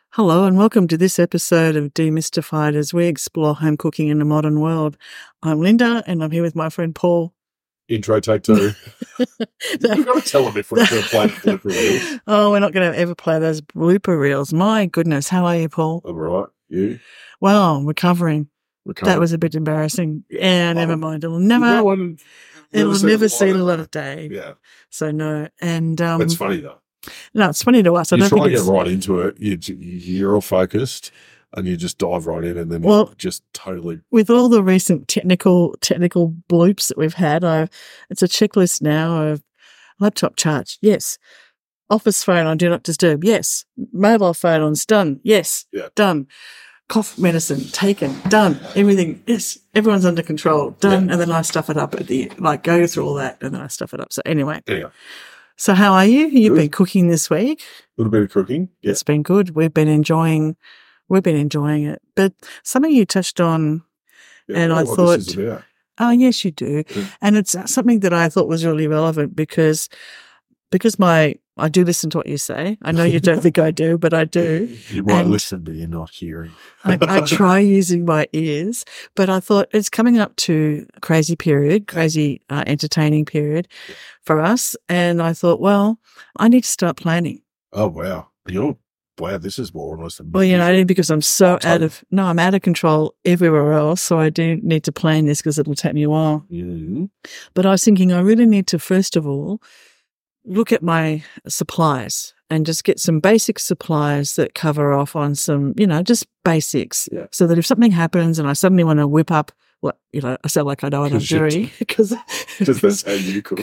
Hello and welcome to this episode of Demystified as we explore home cooking in the modern world. I'm Linda and I'm here with my friend Paul. Intro take two. You've got to tell them if we're going to play blooper reels. Oh, we're not going to ever play those blooper reels. My goodness, how are you, Paul? I'm all right. You? Well, I'm recovering. That was a bit embarrassing. Yeah, never mind. It'll never see the light of day. Yeah. So no. And it's funny though. No, it's funny to us. You try to get right into it. You're all focused, and you just dive right in, and then just totally. With all the recent technical bloops that we've had, it's a checklist now of laptop charge. Yes. Office phone on do not disturb. Yes. Mobile phone on done. Yes. Yeah. Done. Cough medicine taken. Done. Everything. Yes. Everyone's under control. Done. Yeah. And then I stuff it up go through all that, and then I stuff it up. So anyway. So how are you? You've been cooking this week. A little bit of cooking. Yeah. It's been good. We've been enjoying it. But something you touched on, and I thought, this is about. Oh yes, you do. Yeah. And it's something that I thought was really relevant because I do listen to what you say. I know you don't think I do, but I do. You might listen, but you're not hearing. I try using my ears, but I thought it's coming up to a crazy entertaining period for us. And I thought, well, I need to start planning. Oh, wow. This is more or less than because I'm I'm out of control everywhere else. So I do need to plan this because it'll take me a while. Mm-hmm. But I was thinking I really need to, first of all, look at my supplies and just get some basic supplies that cover off on some, just basics. Yeah. So that if something happens and I suddenly want to whip up, I sound like I know what I'm doing because that's how you cook.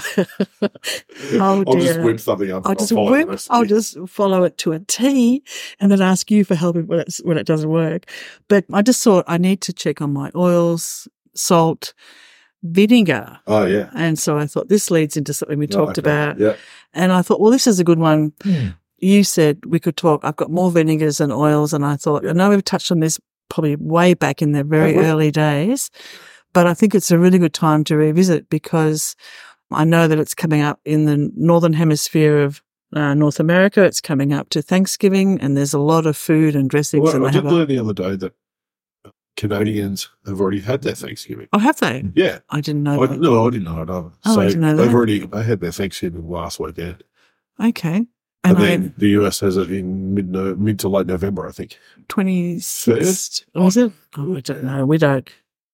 I'll just whip something up. I'll just follow it to a T and then ask you for help when it doesn't work. But I just thought I need to check on my oils, salt, vinegar. Oh, yeah. And so I thought this leads into something we talked about. Yeah. And I thought, well, this is a good one. You said we could talk. I've got more vinegars than oils. And I thought, I know we've touched on this probably way back in the very early days, but I think it's a really good time to revisit because I know that it's coming up in the northern hemisphere of North America. It's coming up to Thanksgiving and there's a lot of food and dressings. Well, I did learn the other day that Canadians have already had their Thanksgiving. Oh, have they? Yeah. I didn't know that. No, I didn't know it either. Oh, I didn't know that. They had their Thanksgiving last weekend. Okay. And then the US has it in mid to late November, I think. 26th, was it? Oh, I don't know. We don't.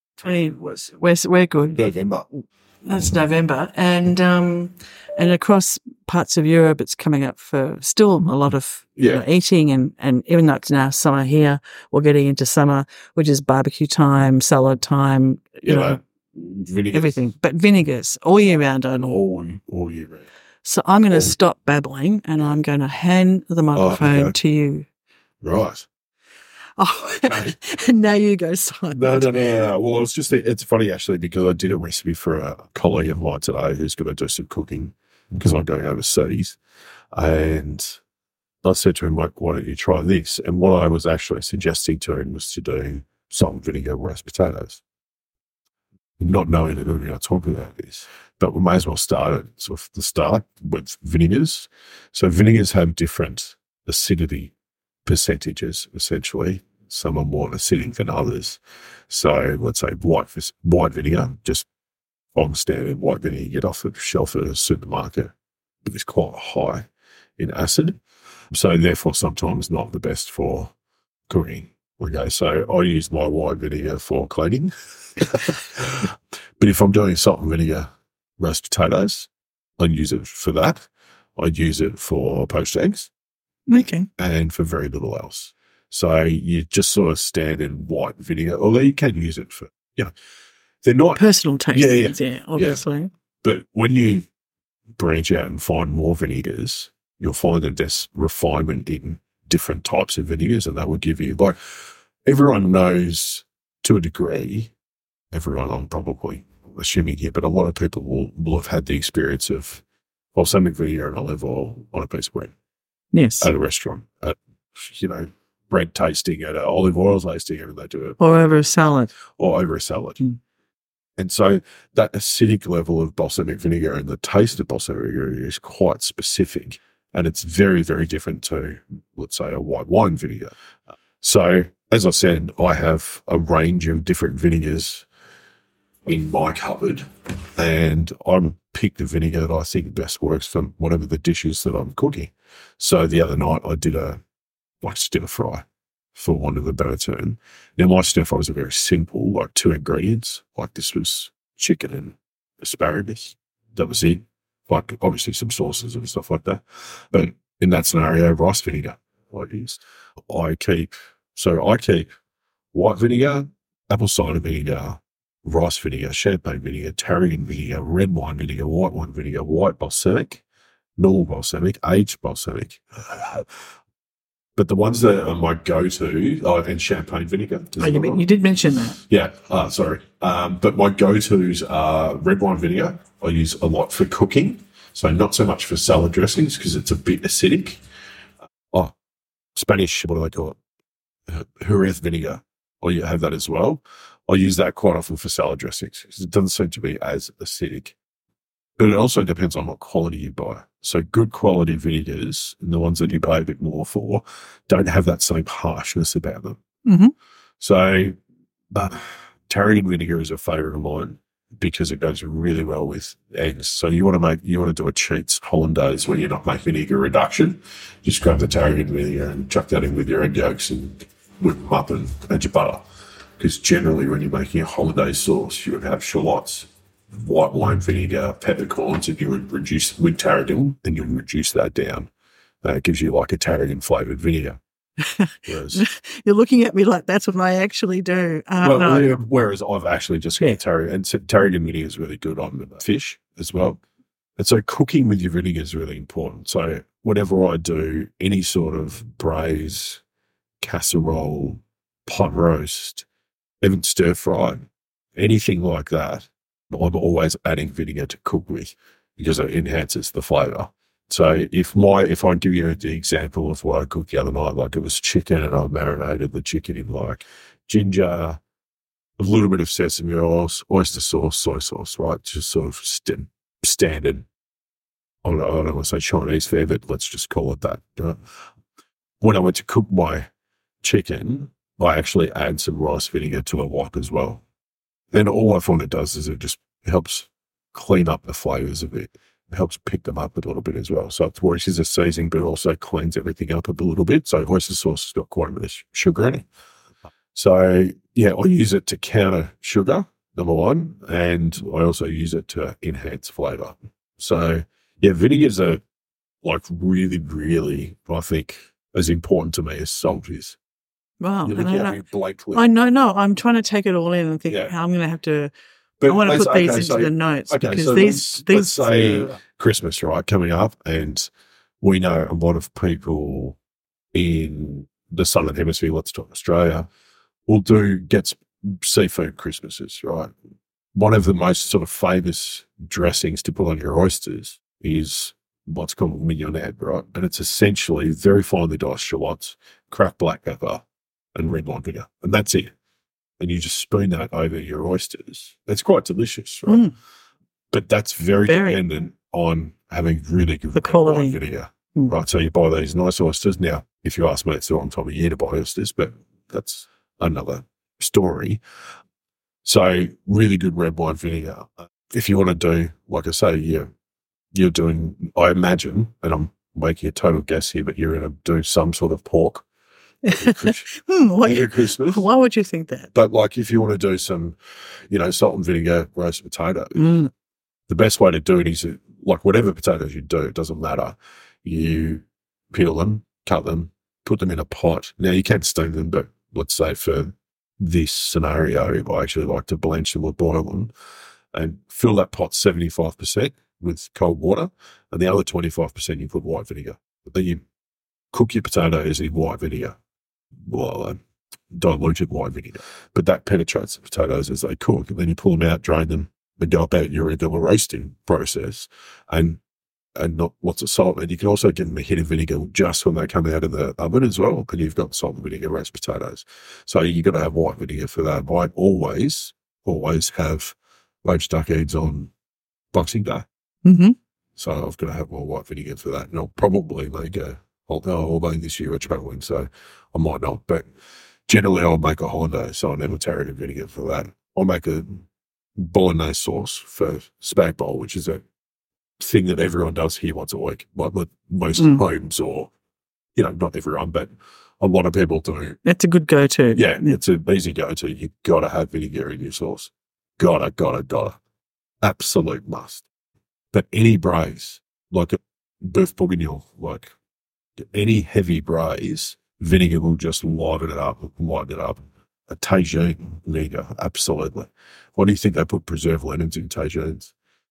We're good. November. That's November. And across parts of Europe, it's coming up for still a lot of eating. And even though it's now summer here, we're getting into summer, which is barbecue time, salad time, vinegars. Everything. But vinegars all year round. All year round. So I'm going to stop babbling and I'm going to hand the microphone to you. Right. Oh, and now you go silent. No. Well, it's funny actually because I did a recipe for a colleague of mine today who's going to do some cooking because I'm going overseas. And I said to him, like, why don't you try this? And what I was actually suggesting to him was to do salt and vinegar roast potatoes. Not knowing that we're going to talk about this, but we may as well start at sort of the start with vinegars. So vinegars have different acidity percentages, essentially. Some are more acidic than others. So let's say white vinegar, just on standard white vinegar you get off the shelf at a supermarket, but it's quite high in acid. So therefore sometimes not the best for cooking. Okay, so I use my white vinegar for cleaning. But if I'm doing salt and vinegar roast potatoes, I use it for that. I'd use it for poached eggs. Okay. And for very little else. So you just sort of standard white vinegar, although you can use it for, they're not personal taste. Yeah, obviously. Yeah. But when you branch out and find more vinegars, you'll find that there's refinement in different types of vinegars, and that will give you, like, everyone knows to a degree, I'm probably assuming here, but a lot of people will have had the experience of balsamic vinegar and olive oil on a piece of bread. Yes. At a restaurant, bread tasting, at an olive oil tasting, and they do it. Or over a salad. Mm. And so that acidic level of balsamic vinegar and the taste of balsamic vinegar is quite specific. And it's very, very different to, let's say, a white wine vinegar. So, as I said, I have a range of different vinegars in my cupboard, and I pick the vinegar that I think best works for whatever the dishes that I'm cooking. So the other night I did a stir fry, for want of a better term. Now my stir fry was very simple, like 2 ingredients. Like this was chicken and asparagus. That was it. Like obviously some sauces and stuff like that. But in that scenario, rice vinegar I used. I keep white vinegar, apple cider vinegar, rice vinegar, champagne vinegar, tarragon vinegar, red wine vinegar, white balsamic, normal balsamic, aged balsamic. But the ones that are my go-to, and champagne vinegar. You did mention that. Yeah, sorry. But my go-tos are red wine vinegar. I use a lot for cooking, so not so much for salad dressings because it's a bit acidic. Spanish, what do they call it? Jerez vinegar. Or you have that as well. I use that quite often for salad dressings because it doesn't seem to be as acidic. But it also depends on what quality you buy. So good quality vinegars, and the ones that you pay a bit more for, don't have that same harshness about them. Mm-hmm. So tarragon vinegar is a favourite of mine because it goes really well with eggs. So you want to do a cheats hollandaise where you're not making vinegar reduction. Just grab the tarragon vinegar and chuck that in with your egg yolks and whip them up and add your butter. Because generally when you're making a hollandaise sauce, you would have shallots, white wine vinegar, peppercorns, and you would reduce with tarragon, then you would reduce that down. It gives you like a tarragon flavoured vinegar. You're looking at me like that's what I actually do. Whereas I've actually just got tarragon, and tarragon vinegar is really good on fish as well. And so cooking with your vinegar is really important. So whatever I do, any sort of braise, casserole, pot roast, even stir fry, anything like that, I'm always adding vinegar to cook with because it enhances the flavour. So if I give you the example of what I cooked the other night, like it was chicken and I marinated the chicken in like ginger, a little bit of sesame oil, oyster sauce, soy sauce, right? Just sort of standard. I don't want to say Chinese fare, but let's just call it that. When I went to cook my chicken, I actually add some rice vinegar to a wok as well. Then all I find it does is it just helps clean up the flavours a bit. It helps pick them up a little bit as well. So it works as a seasoning, but also cleans everything up a little bit. So oyster sauce has got quite a bit of sugar in it. So yeah, I use it to counter sugar, number one, and I also use it to enhance flavour. So yeah, vinegars are like really, really, I think, as important to me as salt is. Wow. I know. No, I'm trying to take it all in and think how I'm going to have to. I want to put these into the notes because let's say Christmas, right, coming up, and we know a lot of people in the Southern Hemisphere, let's talk Australia, will get seafood Christmases, right? One of the most sort of famous dressings to put on your oysters is what's called mignonette, right? And it's essentially very finely diced shallots, cracked black pepper, and red wine vinegar, and that's it. And you just spoon that over your oysters. It's quite delicious, right? Mm. But that's very dependent on having really good quality vinegar, right? So you buy these nice oysters. Now, if you ask me, it's the wrong time of year to buy oysters, but that's another story. So really good red wine vinegar. If you want to do, like I say, you're doing, I imagine, and I'm making a total guess here, but you're going to do some sort of pork. Christmas. Why would you think that? But like if you want to do some, salt and vinegar roast potatoes, the best way to do it is like whatever potatoes you do, it doesn't matter. You peel them, cut them, put them in a pot. Now you can steam them, but let's say for this scenario, I actually like to blanch them or boil them and fill that pot 75% with cold water and the other 25% you put white vinegar. Then you cook your potatoes in white vinegar. Well, diluted white vinegar, but that penetrates the potatoes as they cook. And then you pull them out, drain them, and go about your regular roasting process, and not lots of salt. And you can also give them a hit of vinegar just when they come out of the oven as well. And you've got salt and vinegar roast potatoes. So you've got to have white vinegar for that. I always have roast duck eggs on Boxing Day. Mm-hmm. So I've got to have more white vinegar for that. And I'll probably make although this year we're traveling, so I might not. But generally I'll make a hollandaise, so I never tarragon vinegar for that. I'll make a bolognese sauce for spag bowl, which is a thing that everyone does here once a week. Like most homes, or, not everyone, but a lot of people do. That's a good go-to. Yeah, it's an easy go-to. You've got to have vinegar in your sauce. Gotta. Absolute must. But any braise, like a beef bourguignon, like any heavy braise, vinegar will just lighten it up. A tagine vinegar, absolutely. Why do you think they put preserved lemons in tagines?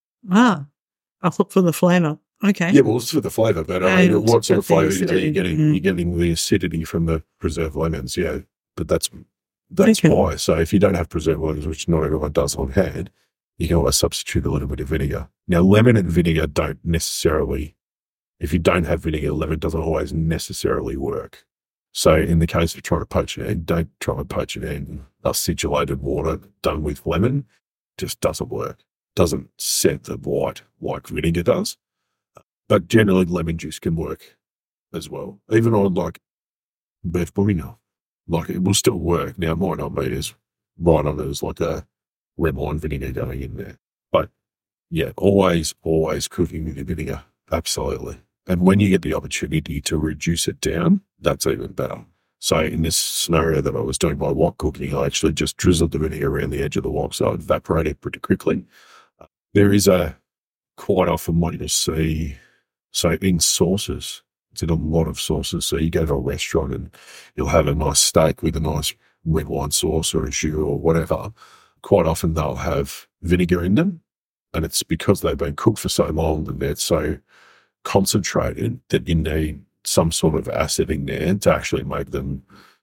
I thought for the flavour. Okay. Yeah, well, it's for the flavour, but what sort of flavour are you getting? You're getting the acidity from the preserved lemons, yeah. But that's why. So if you don't have preserved lemons, which not everyone does on hand, you can always substitute a little bit of vinegar. Now, lemon and vinegar don't necessarily, if you don't have vinegar, lemon doesn't always necessarily work. So in the case of trying to poach an egg, don't try and poach an egg in acidulated water done with lemon. Just doesn't work. Doesn't set the white like vinegar does. But generally lemon juice can work as well. Even on like beef bourguignon, like it will still work. Now it might not be as right on it as like a red wine vinegar going in there. But yeah, always cooking with your vinegar. Absolutely. And when you get the opportunity to reduce it down, that's even better. So in this scenario that I was doing my wok cooking, I actually just drizzled the vinegar around the edge of the wok so it evaporated pretty quickly. There is quite often what you see, so in sauces, it's in a lot of sauces. So you go to a restaurant and you'll have a nice steak with a nice red wine sauce or a jus or whatever. Quite often they'll have vinegar in them, and it's because they've been cooked for so long and they're so concentrated that you need some sort of acid in there to actually make them,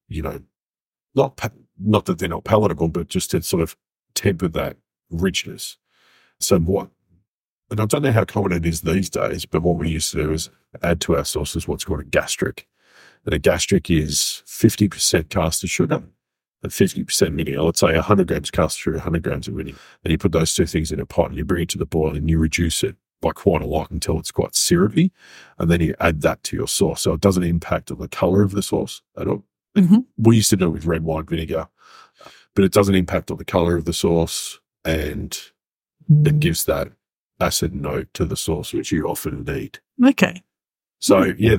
not that they're not palatable, but just to sort of temper that richness. So and I don't know how common it is these days, but what we used to do is add to our sauces what's called a gastric. And a gastric is 50% caster sugar and 50% vinegar. Let's say 100 grams caster sugar, 100 grams of vinegar. And you put those two things in a pot and you bring it to the boil and you reduce it by quite a lot until it's quite syrupy. And then you add that to your sauce. So it doesn't impact on the colour of the sauce at all. Mm-hmm. We used to do it with red wine vinegar, but it doesn't impact on the colour of the sauce, and it gives that acid note to the sauce, which you often need. Okay. So yeah,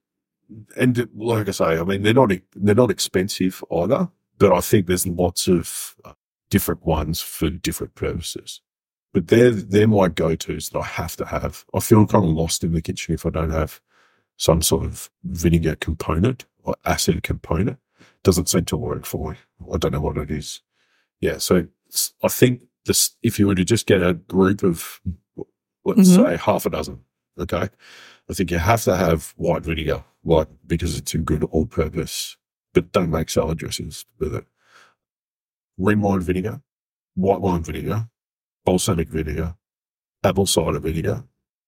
and like I say, I mean, they're not expensive either, but I think there's lots of different ones for different purposes. But they're my go-tos that I have to have. I feel kind of lost in the kitchen if I don't have some sort of vinegar component or acid component. Doesn't seem to work for me. I don't know what it is. Yeah, so I think if you were to just get a group of, let's say, half a dozen, okay, I think you have to have white vinegar, because it's a good all-purpose, but don't make salad dressings with it. Red wine vinegar, white wine vinegar, balsamic vinegar, apple cider vinegar,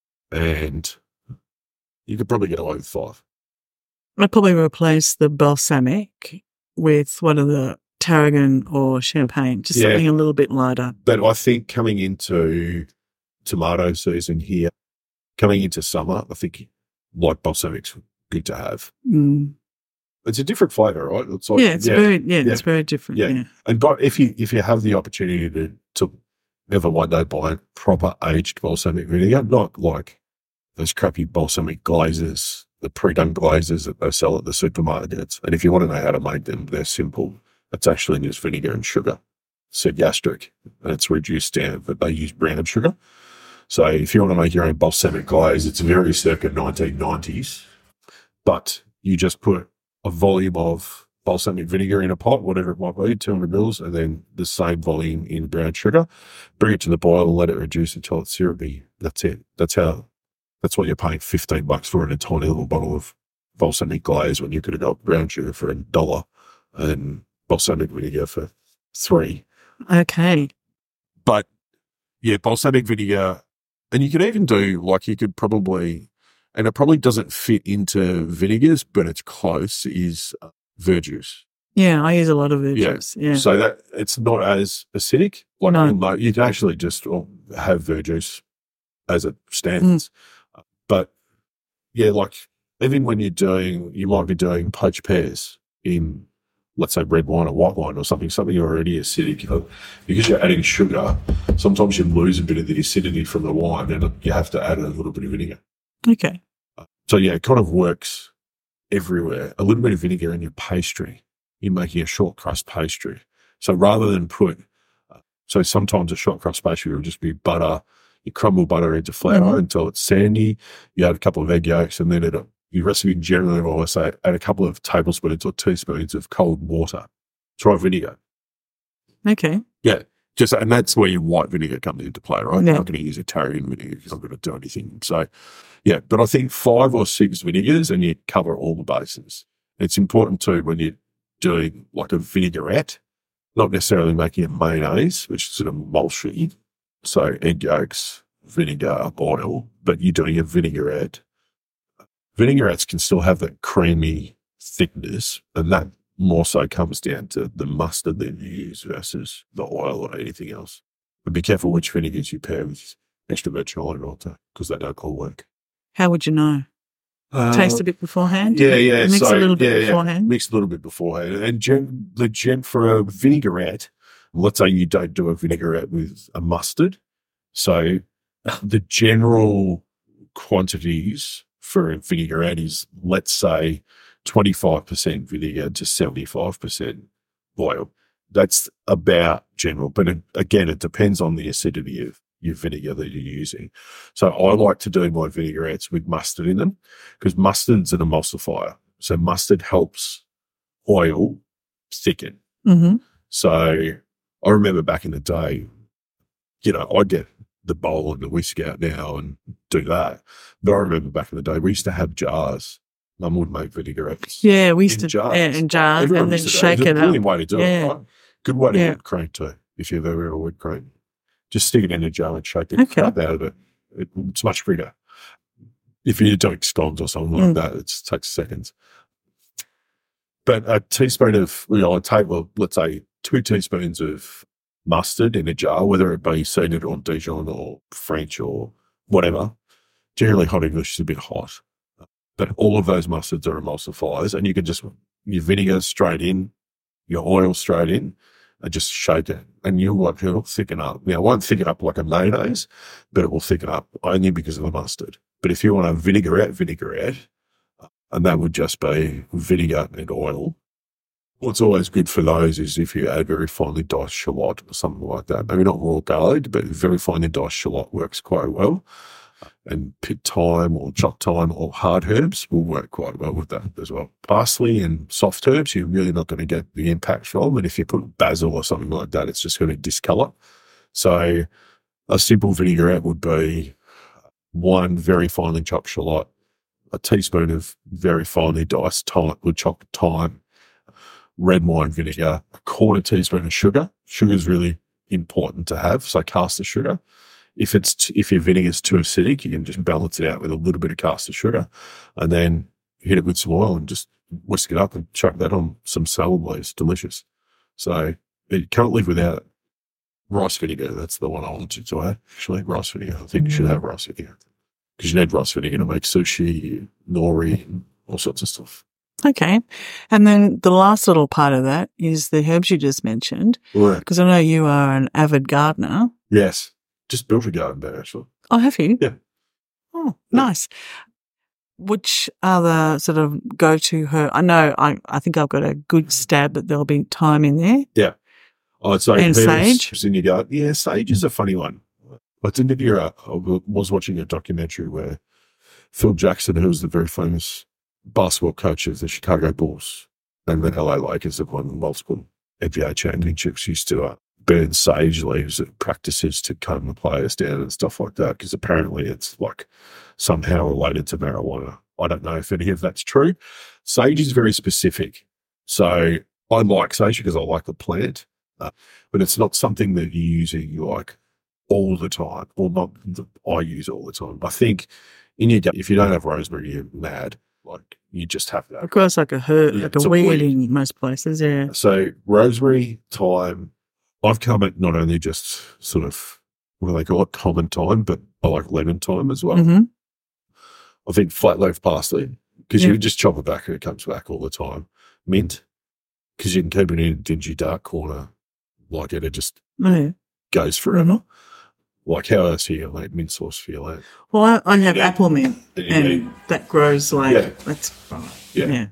and you could probably get away with 5. I'd probably replace the balsamic with one of the tarragon or champagne, just something a little bit lighter. But I think coming into tomato season here, coming into summer, I think like balsamic's good to have. Mm. It's a different flavour, right? It's like, it's very different. Yeah. And if you have the opportunity to ever one day buy proper aged balsamic vinegar, not like those crappy balsamic glazes, the pre-done glazes that they sell at the supermarkets. And if you want to know how to make them, they're simple. It's actually just vinegar and sugar. It's a gastric, and it's reduced down, but they use brown sugar. So if you want to make your own balsamic glaze, it's very circa 1990s, but you just put a volume of balsamic vinegar in a pot, whatever it might be, 200 mils, and then the same volume in brown sugar. Bring it to the boil and let it reduce until it's syrupy. That's it. That's what you're paying $15 for in a tiny little bottle of balsamic glaze when you could have got brown sugar for $1 and balsamic vinegar for $3. Okay. But yeah, balsamic vinegar, and you could even do you could probably, and it probably doesn't fit into vinegars, but it's close, is verjuice. Yeah, I use a lot of verjuice. Yeah. So that it's not as acidic. No. You can actually just have verjuice as it stands. But yeah, like even when you might be doing poached pears in, let's say, red wine or white wine or something already acidic. Because you're adding sugar, sometimes you lose a bit of the acidity from the wine and you have to add a little bit of vinegar. Okay. So yeah, it kind of works everywhere. A little bit of vinegar in your pastry, you're making a short crust pastry. So rather than so sometimes a short crust pastry will just be butter. You crumble butter into flour until it's sandy. You add a couple of egg yolks, and then your recipe generally will always say add a couple of tablespoons or teaspoons of cold water. Try vinegar. Okay. Yeah. And that's where your white vinegar comes into play, right? Yeah. I'm not going to use Italian vinegar because I'm going to do anything. So, yeah, but I think 5 or 6 vinegars and you cover all the bases. It's important too when you're doing like a vinaigrette, not necessarily making a mayonnaise, which is sort of mushy. So egg yolks, vinegar, oil, but you're doing a vinaigrette. Vinaigrettes can still have that creamy thickness, and that more so comes down to the mustard that you use versus the oil or anything else. But be careful which vinegars you pair with extra virgin olive oil because they don't all work. How would you know? Taste a bit beforehand? Yeah. Mix a little bit beforehand? Mix a little bit beforehand. And for a vinaigrette, let's say you don't do a vinaigrette with a mustard. So the general quantities for a vinaigrette is, let's say, 25% vinegar to 75% oil. That's about general. But again, it depends on the acidity of your vinegar that you're using. So I like to do my vinaigrettes with mustard in them because mustard's an emulsifier. So mustard helps oil thicken. Mm-hmm. So I remember back in the day, I'd get the bowl and the whisk out now and do that. But I remember back in the day, we used to have jars. Mum would make vinaigrettes. Yeah, we used to jars. In jars Everyone and then used to shake do it. it It's a up. brilliant way to do it, right? Good way to Yeah. whip cream too, if you've ever had whipped cream. Just stick it in a jar and shake it up out of it. It's much quicker. If you're doing scones or something like that, it takes seconds. But a teaspoon of, I'd take, let's say 2 teaspoons of mustard in a jar, whether it be seeded or Dijon or French or whatever. Generally, hot English is a bit hot. But all of those mustards are emulsifiers, and you can just, your vinegar straight in, your oil straight in, and just shake it. And it'll thicken up. Now, it won't thicken up like a mayonnaise, but it will thicken up only because of the mustard. But if you want a vinaigrette, and that would just be vinegar and oil. What's always good for those is if you add very finely diced shallot or something like that. Maybe not raw garlic, but very finely diced shallot works quite well. And pit thyme or chopped thyme or hard herbs will work quite well with that as well. Parsley and soft herbs, you're really not going to get the impact from. And if you put basil or something like that, it's just going to discolour. So a simple vinaigrette would be 1 very finely chopped shallot, a teaspoon of very finely diced chopped thyme, red wine vinegar, a 1/4 teaspoon of sugar. Sugar is really important to have, so caster sugar. If your vinegar is too acidic, you can just balance it out with a little bit of caster sugar, and then hit it with some oil and just whisk it up and chuck that on some salad leaves. Delicious. So you can't live without it. Rice vinegar, that's the one I wanted to add. Actually, rice vinegar. I think you should have rice vinegar because you need rice vinegar to make sushi, nori, and all sorts of stuff. Okay. And then the last little part of that is the herbs you just mentioned, Right. because I know you are an avid gardener. Yes. Just built a garden bed, actually. Oh, have you? Yeah. Oh, nice. Which are the sort of go-to herb? I know I think I've got a good stab, but there'll be thyme in there. Yeah. I'd say And sage? in your garden. Yeah, sage is a funny one. I was watching a documentary where Phil Jackson, who was the very famous basketball coach of the Chicago Bulls and the LA Lakers have won multiple NBA championships, used to burn sage leaves at practices to calm the players down and stuff like that, because apparently it's like somehow related to marijuana. I don't know if any of that's true. Sage is very specific. So I like sage because I like the plant, but it's not something that you're using like all the time, or not that I use all the time. I think if you don't have rosemary, you're mad. Like you just have that. Of course, like a herb, Yeah, like it's a a weed weed. in most places, yeah. So rosemary, thyme, I've come at not only just sort of, what do they call it, common thyme, but I like lemon thyme as well. Mm-hmm. I think flat leaf parsley, because you can just chop it back and it comes back all the time. Mint, because you can keep it in a dingy dark corner, like it just goes forever. Like, how else do you make mint sauce for your lamb? Well, I have apple mint, and that grows like, that's fine. Yeah.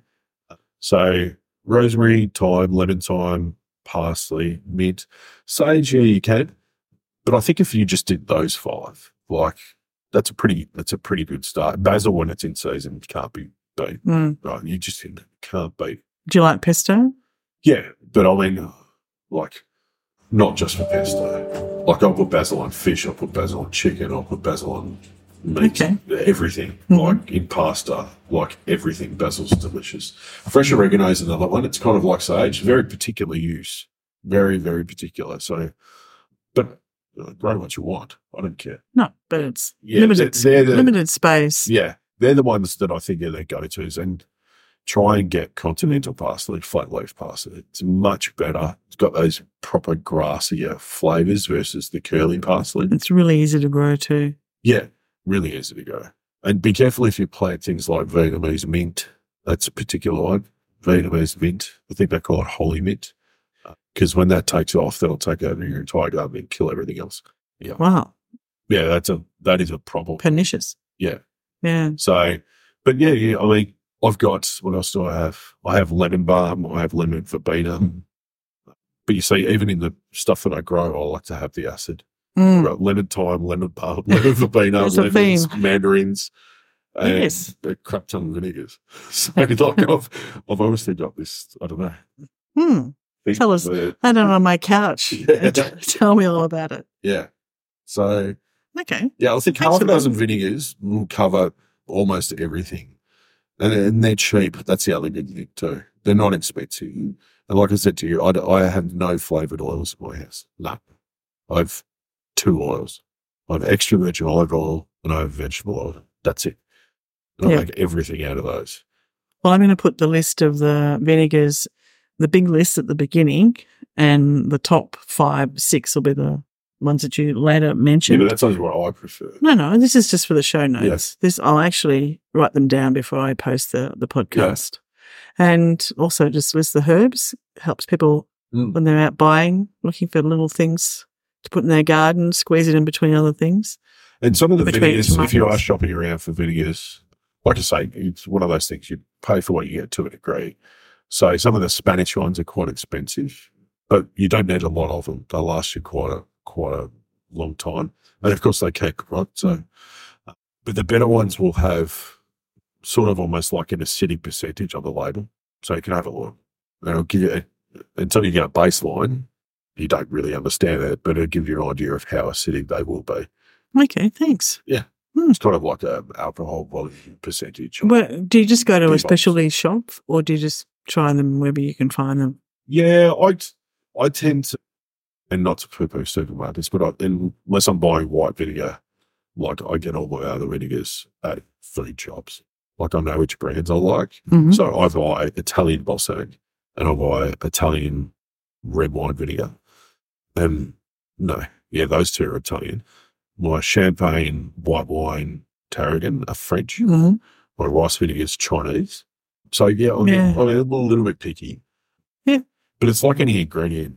So rosemary, thyme, lemon thyme, parsley, mint, sage, yeah, you can. But I think if you just did those 5, like, that's a pretty good start. Basil, when it's in season, can't be beat. Right? You just can't beat. Do you like pesto? Yeah, but I mean, like, not just for pesto. Like, I'll put basil on fish, I'll put basil on chicken, I'll put basil on meat, everything. Like, in pasta, like, everything. Basil's delicious. Fresh oregano is another one. It's kind of like sage, very particular use. Very, very particular. So, but grow what you want. I don't care. No, but it's limited space. Yeah, they're the ones that I think are their go-tos. And try and get continental parsley, flat leaf parsley. It's much better. It's got those proper grassier flavours versus the curly parsley. It's really easy to grow too. Yeah, really easy to grow. And be careful if you plant things like Vietnamese mint. That's a particular one. Vietnamese mint. I think they call it holy mint. Because when that takes off, that'll take over your entire garden and kill everything else. Yeah. Wow. Yeah, that is a problem. Pernicious. Yeah. Yeah. So, but yeah, I mean, I've got, what else do I have? I have lemon balm, I have lemon verbena. But you see, even in the stuff that I grow, I like to have the acid. I've got lemon thyme, lemon balm, lemon verbena, lemons, mandarins, and a crap ton of vinegars. So like, I've obviously got this, I don't know. Tell us, I don't know, on my couch. Yeah. Tell me all about it. Yeah. So, okay. Yeah, I think half a dozen vinegars will cover almost everything. And they're cheap. That's the other good thing too. They're not expensive. And like I said to you, I have no flavoured oils in my house. No. I have 2 oils. I have extra virgin olive oil and I have vegetable oil. That's it. And I make everything out of those. Well, I'm going to put the list of the vinegars, the big list at the beginning, and the top 5, 6 will be the ones that you later mentioned. Yeah, but that's what I prefer. No, this is just for the show notes. Yes. This, I'll actually write them down before I post the podcast. Yeah. And also just list the herbs. It helps people when they're out buying, looking for little things to put in their garden, squeeze it in between other things. And some of the vinegars, if you are shopping around for vinegars, like I say, it's one of those things you pay for what you get to a degree. So some of the Spanish ones are quite expensive, but you don't need a lot of them. They'll last you quite a long time. And of course they keep, right? So, but the better ones will have sort of almost like an acidic percentage on the label. So you can have a look. And it'll give you, until you get a baseline, you don't really understand it, but it'll give you an idea of how acidic they will be. Okay, thanks. Yeah. It's kind of like an alcohol volume percentage. Well, do you just go to a specialty shop or do you just try them wherever you can find them? Yeah, I tend to, and not to poo-poo supermarkets, but unless I'm buying white vinegar, like I get all my other vinegars at food shops. Like I know which brands I like. Mm-hmm. So I buy Italian balsamic and I buy Italian red wine vinegar. And those 2 are Italian. My champagne, white wine, tarragon are French. Mm-hmm. My rice vinegar is Chinese. So I'm a little bit picky. Yeah. But it's like any ingredient,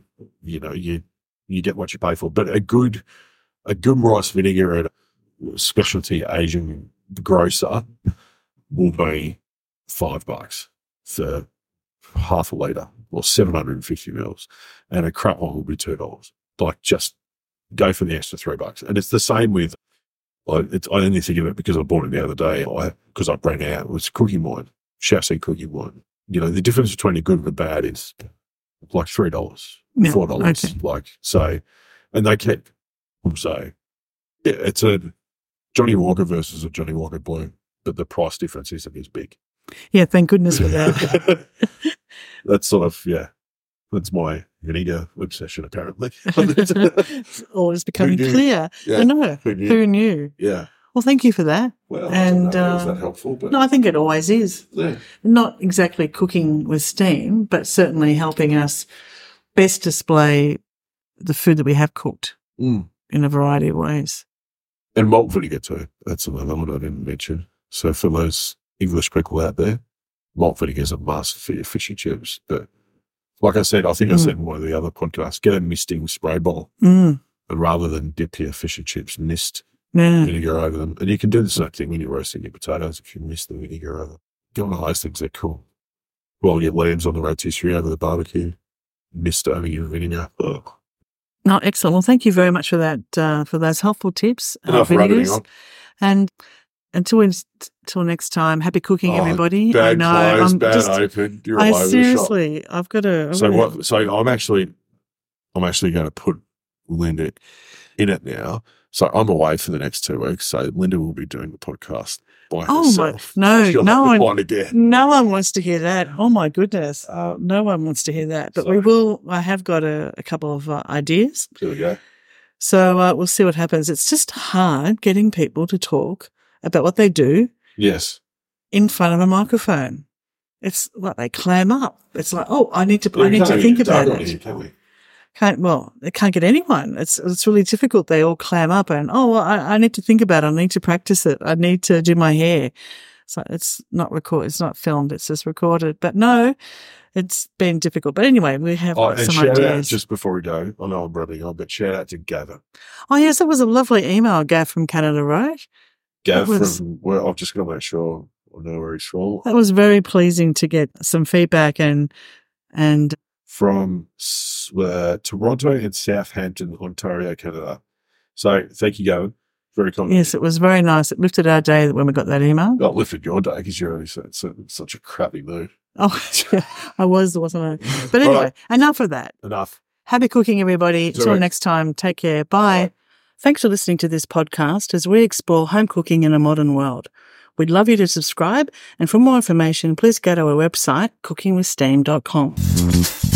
you get what you pay for. But a good rice vinegar at a specialty Asian grocer will be $5 for half a litre or 750 mils, and a crap one will be $2. Like, just go for the extra $3. And it's the same with, I only think of it because I bought it the other day, because I ran out. It was cooking wine, Chassis cooking wine. The difference between a good and a bad is like $3, $4. Okay. Like, so, and they keep, so yeah, it's a Johnny Walker versus a Johnny Walker Blue, but the price difference isn't as big. Yeah, thank goodness for that. That's sort of, that's my vinegar obsession, apparently. It's always becoming clear. Yeah. I know. Who knew? Yeah. Well, thank you for that. Well, and is that helpful? But... No, I think it always is. Yeah. Not exactly cooking with steam, but certainly helping us best display the food that we have cooked in a variety of ways. And malt vinegar too. That's another one I didn't mention. So for those English people out there, malt vinegar is a must for your fish and chips. But like I said, I think I said in one of the other podcasts, get a misting spray bottle. And rather than dip your fish and chips, mist vinegar over them. And you can do the same thing when you're roasting your potatoes if you mist the vinegar over. Get one of those things, they're cool. While your lamb's on the rotisserie over the barbecue, mist over your vinegar. Ugh. No, excellent. Well, thank you very much for that, for those helpful tips. Enough rubbing on. And until next time, happy cooking, everybody. Bad close, bad open. You're all over the shop. Seriously, I've got to. So I'm actually going to put Linda in it now. So I'm away for the next 2 weeks. So Linda will be doing the podcast by herself. No one wants to hear that. Yeah. Oh my goodness, no one wants to hear that. But we will. I have got a couple of ideas. There we go. So we'll see what happens. It's just hard getting people to talk about what they do. Yes. In front of a microphone. It's like they clam up. It's like, I need to think about it. They can't get anyone. It's really difficult. They all clam up and, I need to think about it. I need to practice it. I need to do my hair. So it's not recorded. It's not filmed. It's just recorded. But no, it's been difficult. But anyway, we have some shout ideas. Out, just before we go, I know I'm rubbing on, but shout out to Gavin. Oh, yes, that was a lovely email Gav from Canada wrote. Gav I'm just going to make sure I know where he's from. That was very pleasing to get some feedback and from Toronto and Southampton, Ontario, Canada. So thank you, Gavin. Very kind. Yes, it was very nice. It lifted our day when we got that email. It lifted your day because you're always in such a crappy mood. Oh, yeah, I was, wasn't I? But anyway, enough of that. Enough. Happy cooking, everybody. Until next time, take care. Bye. Thanks for listening to this podcast as we explore home cooking in a modern world. We'd love you to subscribe, and for more information, please go to our website, cookingwithsteam.com.